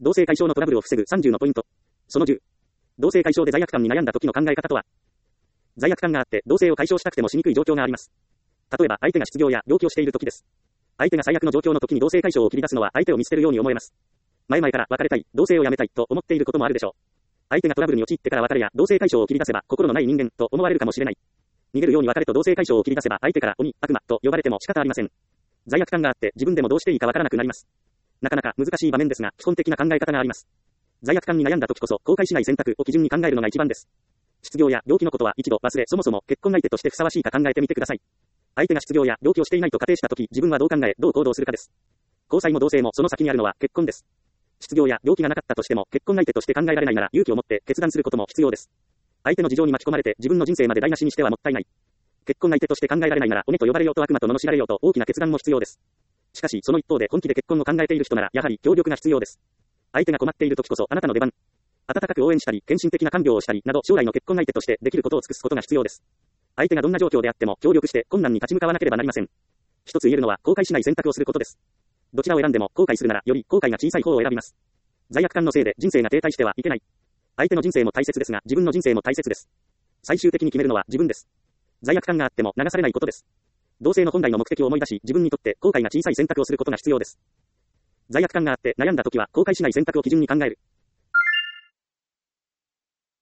同性解消のトラブルを防ぐ30のポイント。その10。同性解消で罪悪感に悩んだ時の考え方とは。罪悪感があって同性を解消したくてもしにくい状況があります。例えば相手が失業や病気をしている時です。相手が最悪の状況の時に同性解消を切り出すのは相手を見捨てるように思えます。前々から別れたい、同性をやめたいと思っていることもあるでしょう。相手がトラブルに陥ってから別れや同性解消を切り出せば心のない人間と思われるかもしれない。逃げるように別れと同性解消を切り出せば相手から鬼、悪魔と呼ばれても仕方ありません。罪悪感があって自分でもどうしていいかわからなくなります。なかなか難しい場面ですが基本的な考え方があります。罪悪感に悩んだ時こそ後悔しない選択を基準に考えるのが一番です。失業や病気のことは一度忘れ、そもそも結婚相手としてふさわしいか考えてみてください。相手が失業や病気をしていないと仮定した時自分はどう考え、どう行動するかです。交際も同棲もその先にあるのは結婚です。失業や病気がなかったとしても結婚相手として考えられないなら勇気を持って決断することも必要です。相手の事情に巻き込まれて自分の人生まで台無しにしてはもったいない。結婚相手として考えられないなら鬼と呼ばれようと悪魔と罵られようと大きな決断も必要です。しかしその一方で本気で結婚を考えている人ならやはり協力が必要です。相手が困っている時こそあなたの出番。温かく応援したり献身的な看病をしたりなど将来の結婚相手としてできることを尽くすことが必要です。相手がどんな状況であっても協力して困難に立ち向かわなければなりません。一つ言えるのは後悔しない選択をすることです。どちらを選んでも後悔するならより後悔が小さい方を選びます。罪悪感のせいで人生が停滞してはいけない。相手の人生も大切ですが自分の人生も大切です。最終的に決めるのは自分です。罪悪感があっても流されないことです。同性の本来の目的を思い出し自分にとって後悔が小さい選択をすることが必要です。罪悪感があって悩んだ時は後悔しない選択を基準に考える。